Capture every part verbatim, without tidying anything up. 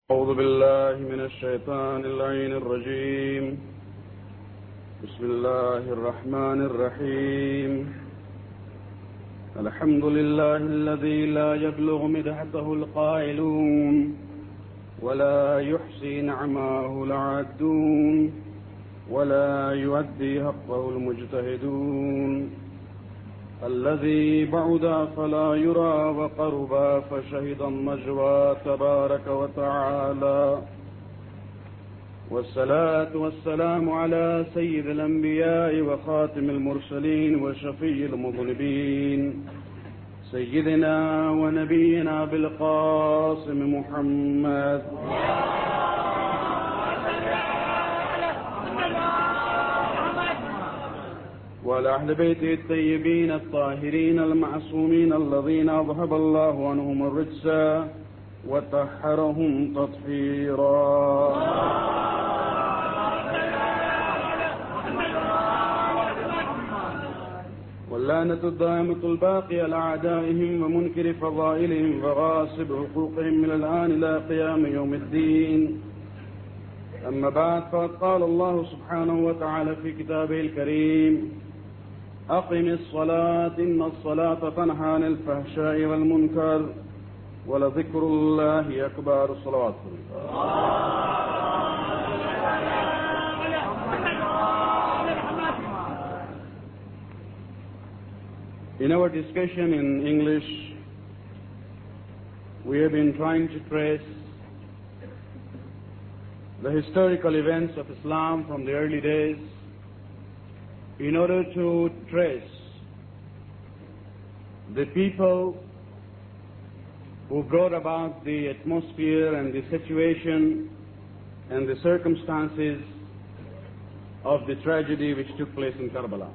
أعوذ بالله من الشيطان اللعين الرجيم. بسم الله الرحمن الرحيم. الحمد لله الذي لا يبلغ مدحته القائلون ولا يحصي نعماه العادون ولا يؤدي حقه المجتهدون. الذي بعد فلا يرى وقرب فشهد النجوى تبارك وتعالى. والصلاة والسلام على سيد الأنبياء وخاتم المرسلين وشفيع المذنبين سيدنا ونبينا بالقاسم محمد وعلى أهل بيته الطيبين الطاهرين المعصومين الذين أذهب الله عنهم الرجس وطهرهم تطهيرا. واللعنة الدائمة الباقية على أعدائهم ومنكر فضائلهم وغاصب حقوقهم من الآن إلى قيام يوم الدين. أما بعد، فقد قال الله سبحانه وتعالى في كتابه الكريم: أقم الصلاة إن الصلاة تنهى عن الفحشاء والمنكر ولذكر الله أكبر. صلوات In our discussion in English, we have been trying to trace the historical events of Islam from the early days in order to trace the people who brought about the atmosphere and the situation and the circumstances of the tragedy which took place in Karbala.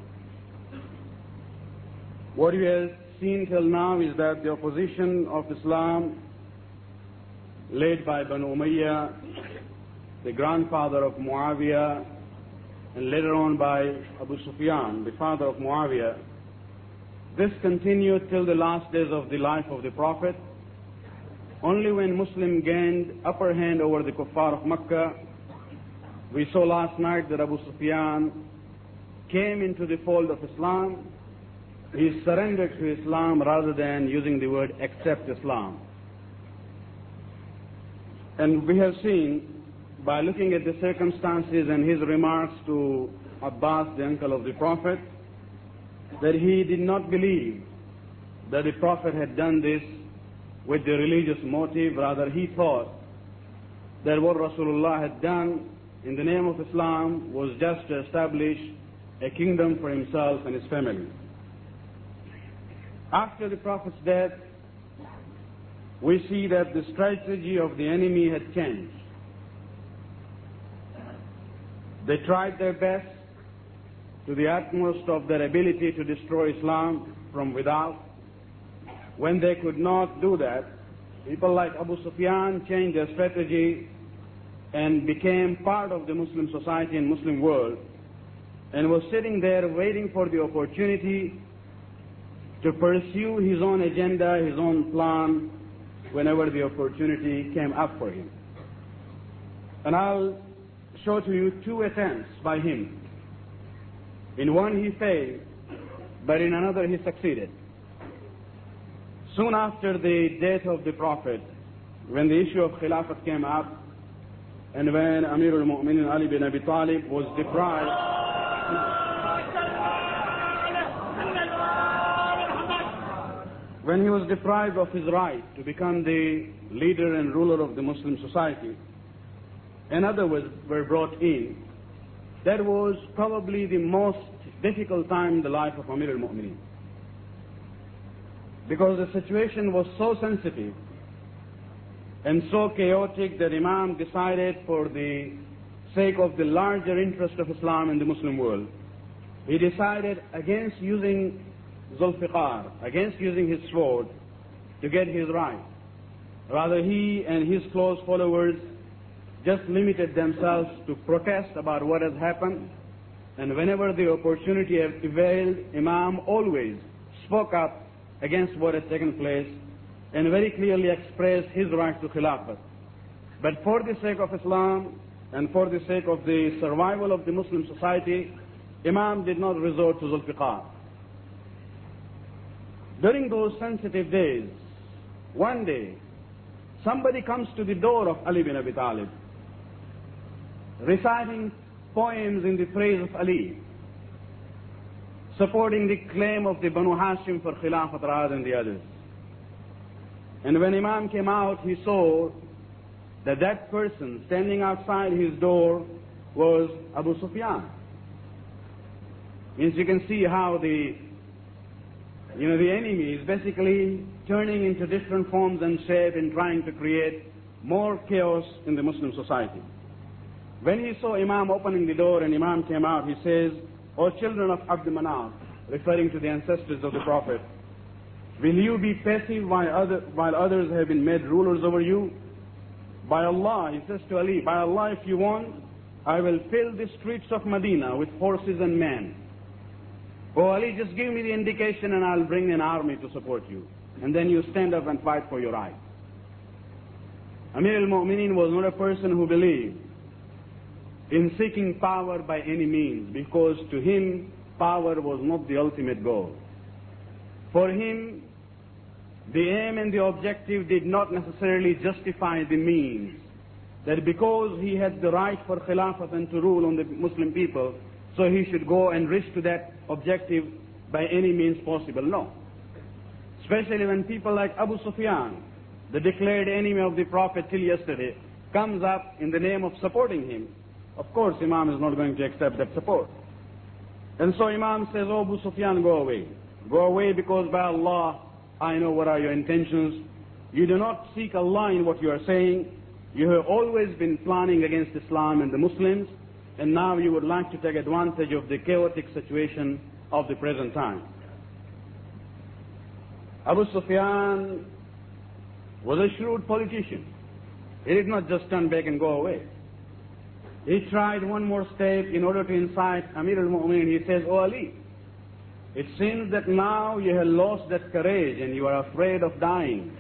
What we have seen till now is that the opposition of Islam, led by Banu Umayyah, the grandfather of Muawiyah, and later on by Abu Sufyan, the father of Muawiyah, this continued till the last days of the life of the Prophet. Only when Muslim gained upper hand over the kuffar of Makkah, we saw last night that Abu Sufyan came into the fold of Islam. He surrendered to Islam rather than using the word accept Islam. And we have seen, by looking at the circumstances and his remarks to Abbas, the uncle of the Prophet, that he did not believe that the Prophet had done this with the religious motive. Rather, he thought that what Rasulullah had done in the name of Islam was just to establish a kingdom for himself and his family. After the Prophet's death, we see that the strategy of the enemy had changed. They tried their best to the utmost of their ability to destroy Islam from without. When they could not do that, people like Abu Sufyan changed their strategy and became part of the Muslim society and Muslim world, and was sitting there waiting for the opportunity to pursue his own agenda, his own plan, whenever the opportunity came up for him. And I'll show to you two attempts by him. In one he failed, but in another he succeeded. Soon after the death of the Prophet, when the issue of Khilafat came up, and when Amir al-Mu'minin Ali bin Abi Talib was deprived when he was deprived of his right to become the leader and ruler of the Muslim society, and others were brought in, that was probably the most difficult time in the life of Amir al-Mu'minin. Because the situation was so sensitive and so chaotic that Imam decided, for the sake of the larger interest of Islam in the Muslim world, he decided against using Zulfiqar, against using his sword to get his right. Rather, he and his close followers just limited themselves to protest about what has happened, and whenever the opportunity availed, Imam always spoke up against what had taken place and very clearly expressed his right to Khilafat. But for the sake of Islam and for the sake of the survival of the Muslim society, Imam did not resort to Zulfiqar. During those sensitive days, one day, somebody comes to the door of Ali bin Abi Talib, reciting poems in the praise of Ali, supporting the claim of the Banu Hashim for Khilafat rather than the others. And when Imam came out, he saw that that person standing outside his door was Abu Sufyan. Means you can see how the, you know, the enemy is basically turning into different forms and shape and trying to create more chaos in the Muslim society. When he saw Imam opening the door and Imam came out, he says, "O children of Abd Manaf," referring to the ancestors of the Prophet, "will you be passive while, other, while others have been made rulers over you? By Allah," he says to Ali, "by Allah, if you want, I will fill the streets of Medina with horses and men. Oh Ali, just give me the indication and I'll bring an army to support you. And then you stand up and fight for your right." Amir al-Mu'mineen was not a person who believed in seeking power by any means, because to him, power was not the ultimate goal. For him, the aim and the objective did not necessarily justify the means. That because he had the right for Khilafat and to rule on the Muslim people, so he should go and risk to that objective by any means possible. No. Especially when people like Abu Sufyan, the declared enemy of the Prophet till yesterday, comes up in the name of supporting him. Of course, Imam is not going to accept that support. And so Imam says, "Oh Abu Sufyan, go away. Go away, because by Allah, I know what are your intentions. You do not seek Allah in what you are saying. You have always been planning against Islam and the Muslims, and now you would like to take advantage of the chaotic situation of the present time." Abu Sufyan was a shrewd politician. He did not just turn back and go away. He tried one more step in order to incite Amir al-Mu'mineen. He says, "Oh Ali, it seems that now you have lost that courage and you are afraid of dying.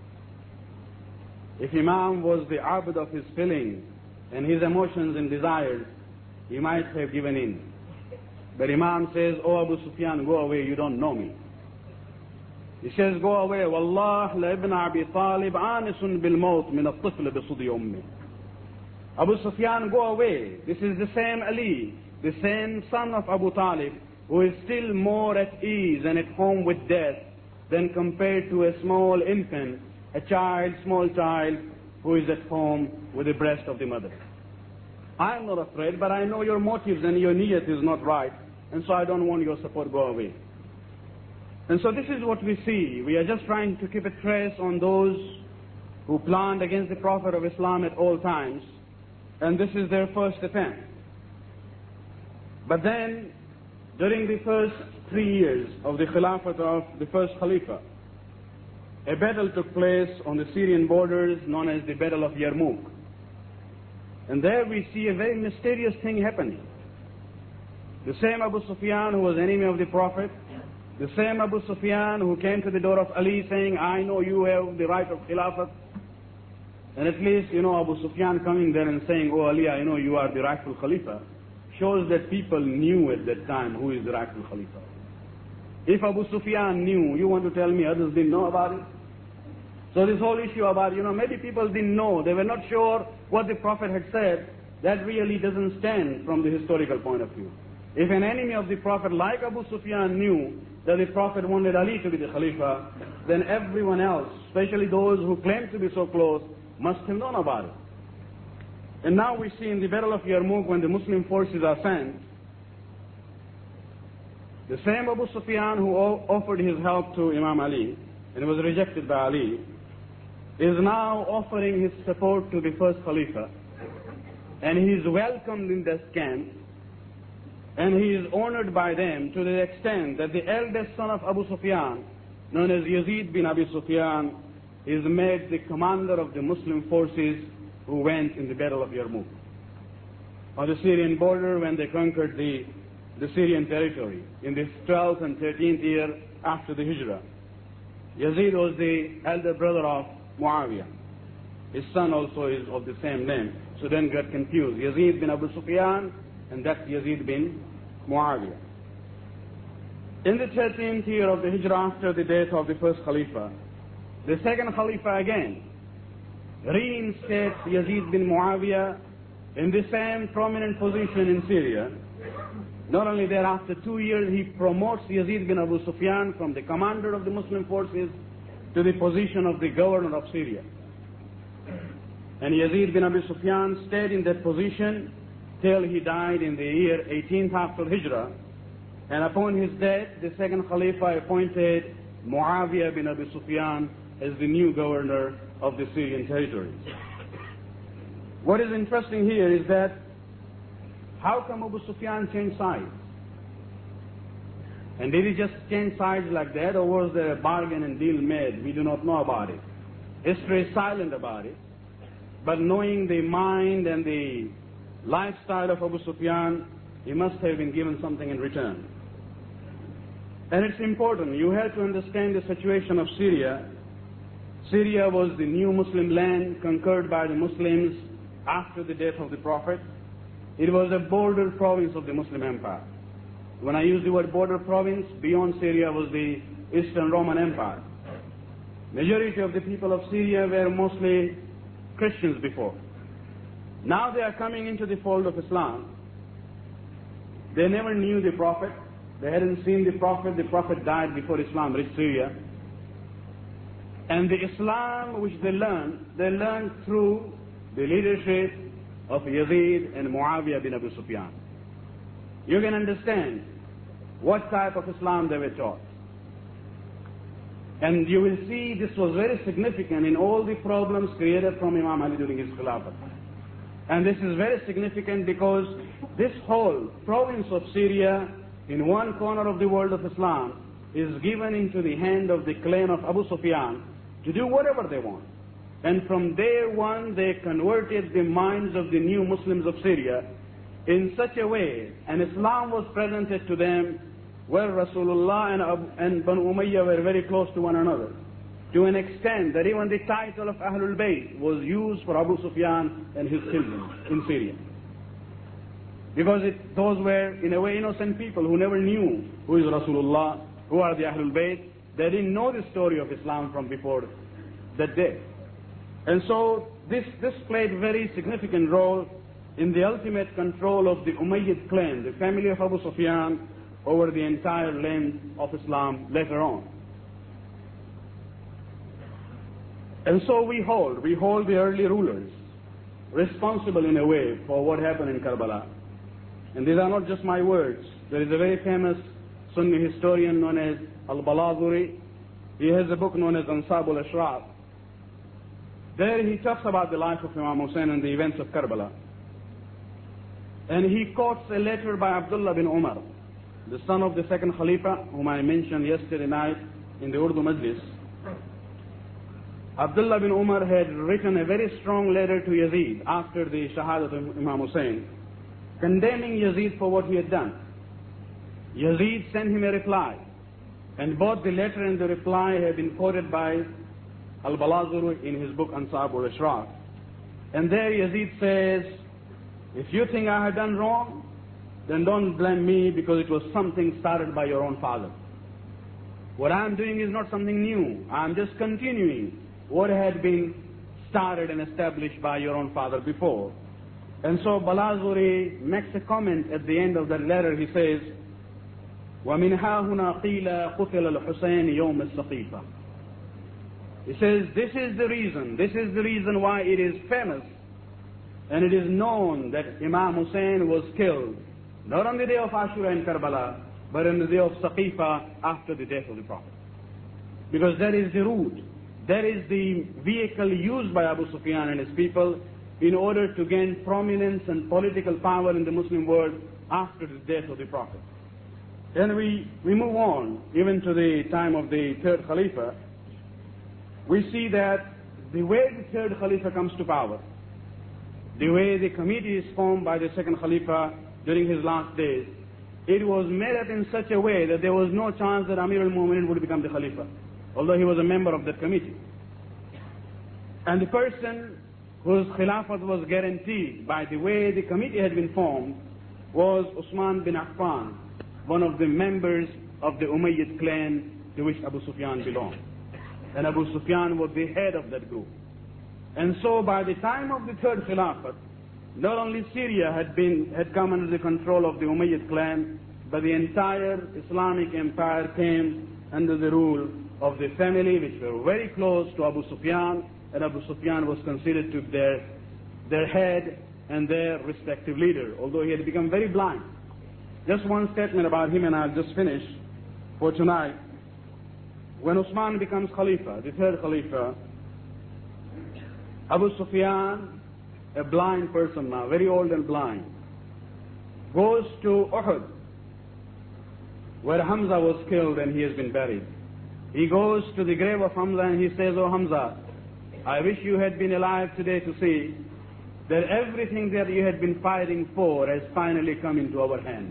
If Imam was the abd of his feelings and his emotions and desires, he might have given in. But Imam says, 'Oh Abu Sufyan, go away, you don't know me.' He says, 'Go away. Wallah la ibn Abi Talib anisun bil maut min at-tifl bi sudi ummi.' Abu Sufyan, go away. This is the same Ali, the same son of Abu Talib, who is still more at ease and at home with death than compared to a small infant, a child, small child, who is at home with the breast of the mother. I'm not afraid, but I know your motives and your niyat is not right, and so I don't want your support. Go away.' And so this is what we see. We are just trying to keep a trace on those who planned against the Prophet of Islam at all times, and this is their first attempt. But then, during the first three years of the Khilafat of the first Khalifa, a battle took place on the Syrian borders known as the Battle of Yarmouk. And there we see a very mysterious thing happening. The same Abu Sufyan who was enemy of the Prophet, the same Abu Sufyan who came to the door of Ali saying, 'I know you have the right of Khilafat,' and at least, you know, Abu Sufyan coming there and saying, 'Oh Ali, I know you are the rightful Khalifa,' shows that people knew at that time who is the rightful Khalifa. If Abu Sufyan knew, you want to tell me others didn't know about it? So this whole issue about, you know, maybe people didn't know, they were not sure what the Prophet had said, that really doesn't stand from the historical point of view. If an enemy of the Prophet like Abu Sufyan knew that the Prophet wanted Ali to be the Khalifa, then everyone else, especially those who claim to be so close, must have known about it. And now we see in the Battle of Yarmouk, when the Muslim forces are sent, the same Abu Sufyan who offered his help to Imam Ali and was rejected by Ali, is now offering his support to the first Khalifa, and he is welcomed in this camp, and he is honored by them to the extent that the eldest son of Abu Sufyan, known as Yazid bin Abi Sufyan, is made the commander of the Muslim forces who went in the Battle of Yarmouk. On the Syrian border, when they conquered the, the Syrian territory in the twelfth and thirteenth year after the Hijrah, Yazid was the elder brother of Muawiyah. His son also is of the same name. So don't get confused. Yazid bin Abu Sufyan, and that's Yazid bin Muawiyah. In the thirteenth year of the Hijrah, after the death of the first Khalifa, the second Khalifa again reinstates Yazid bin Muawiyah in the same prominent position in Syria. Not only that, after two years he promotes Yazid bin Abu Sufyan from the commander of the Muslim forces to the position of the governor of Syria. And Yazid bin Abu Sufyan stayed in that position till he died in the year eighteenth after Hijrah. And upon his death, the second Khalifa appointed Muawiyah bin Abu Sufyan as the new governor of the Syrian territories. What is interesting here is that how come Abu Sufyan changed sides? And did he just change sides like that, or was there a bargain and deal made? We do not know about it. History is silent about it. But knowing the mind and the lifestyle of Abu Sufyan, he must have been given something in return. And it's important. You have to understand the situation of Syria. Syria was the new Muslim land conquered by the Muslims after the death of the Prophet. It was a border province of the Muslim Empire. When I use the word border province, beyond Syria was the Eastern Roman Empire. Majority of the people of Syria were mostly Christians before. Now they are coming into the fold of Islam. They never knew the Prophet. They hadn't seen the Prophet. The Prophet died before Islam reached Syria. And the Islam which they learned, they learned through the leadership of Yazid and Muawiyah bin Abu Sufyan. You can understand what type of Islam they were taught. And you will see this was very significant in all the problems created from Imam Ali during his Khilafat. And this is very significant because this whole province of Syria, in one corner of the world of Islam, is given into the hand of the clan of Abu Sufyan to do whatever they want. And from day one, they converted the minds of the new Muslims of Syria in such a way, and Islam was presented to them where Rasulullah and, Abu, and Banu Umayyah were very close to one another, to an extent that even the title of Ahlul Bayt was used for Abu Sufyan and his children in Syria. Because it, those were, in a way, innocent people who never knew who is Rasulullah, who are the Ahlul Bayt. They didn't know the story of Islam from before that day. And so this, this played a very significant role in the ultimate control of the Umayyad clan, the family of Abu Sufyan, over the entire land of Islam later on. And so we hold, we hold the early rulers responsible in a way for what happened in Karbala. And these are not just my words. There is a very famous Sunni historian known as Al-Balazuri. He has a book known as Ansab al-Ashraf. There he talks about the life of Imam Hussein and the events of Karbala. And he quotes a letter by Abdullah bin Umar, the son of the second Khalifa, whom I mentioned yesterday night in the Urdu Majlis. Abdullah bin Umar had written a very strong letter to Yazid after the Shahadat of Imam Hussein, condemning Yazid for what he had done. Yazid sent him a reply, and both the letter and the reply have been quoted by Al-Balazuri in his book Ansab al-Ashraf. And there Yazid says, if you think I have done wrong, then don't blame me because it was something started by your own father. What I'm doing is not something new. I'm just continuing what had been started and established by your own father before. And so Balazuri makes a comment at the end of that letter. He says, وَمِنْ هَا هُنَا قِيلَ قُتِلَ الْحُسَيْنِ يَوْمَ السَّقِيفَةِ. He says, this is the reason, this is the reason why it is famous and it is known that Imam Hussein was killed, not on the day of Ashura in Karbala, but on the day of Saqifa after the death of the Prophet. Because that is the route, that is the vehicle used by Abu Sufyan and his people in order to gain prominence and political power in the Muslim world after the death of the Prophet. Then we, we move on, even to the time of the third Khalifa. We see that the way the third Khalifa comes to power, the way the committee is formed by the second Khalifa during his last days, it was made up in such a way that there was no chance that Amir al-Mu'minin would become the Khalifa, although he was a member of that committee. And the person whose Khilafat was guaranteed by the way the committee had been formed was Uthman bin Affan, one of the members of the Umayyad clan to which Abu Sufyan belonged. And Abu Sufyan was the head of that group. And so by the time of the third Khilafat, not only Syria had been had come under the control of the Umayyad clan, but the entire Islamic empire came under the rule of the family which were very close to Abu Sufyan, and Abu Sufyan was considered to be their, their head and their respective leader, although he had become very blind. Just one statement about him and I'll just finish for tonight. When Uthman becomes Khalifa, the third Khalifa, Abu Sufyan, a blind person now, very old and blind, goes to Uhud, where Hamza was killed and he has been buried. He goes to the grave of Hamza and he says, "Oh Hamza, I wish you had been alive today to see that everything that you had been fighting for has finally come into our hands."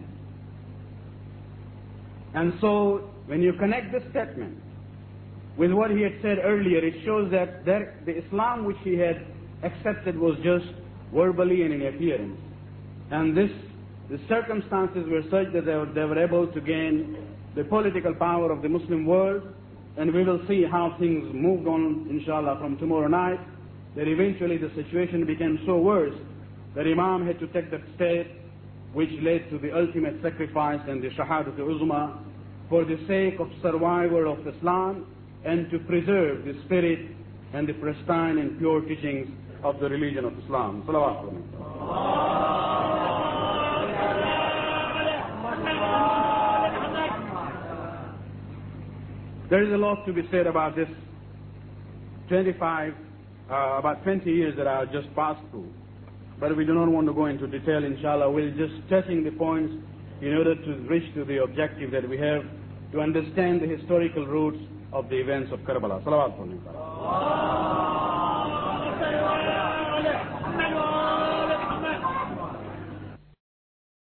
And so, when you connect this statement with what he had said earlier, it shows that there, the Islam which he had accepted was just verbally and in appearance. And this, the circumstances were such that they were, they were able to gain the political power of the Muslim world, and we will see how things moved on, inshallah, from tomorrow night, that eventually the situation became so worse that Imam had to take that step which led to the ultimate sacrifice and the Shahadat al-Uzma for the sake of survival of Islam and to preserve the spirit and the pristine and pure teachings of the religion of Islam. Salawat. There is a lot to be said about this twenty-five, uh, about twenty years that I have just passed through. But we do not want to go into detail, inshallah. We're just touching the points in order to reach to the objective that we have to understand the historical roots of the events of Karbala. Salawat.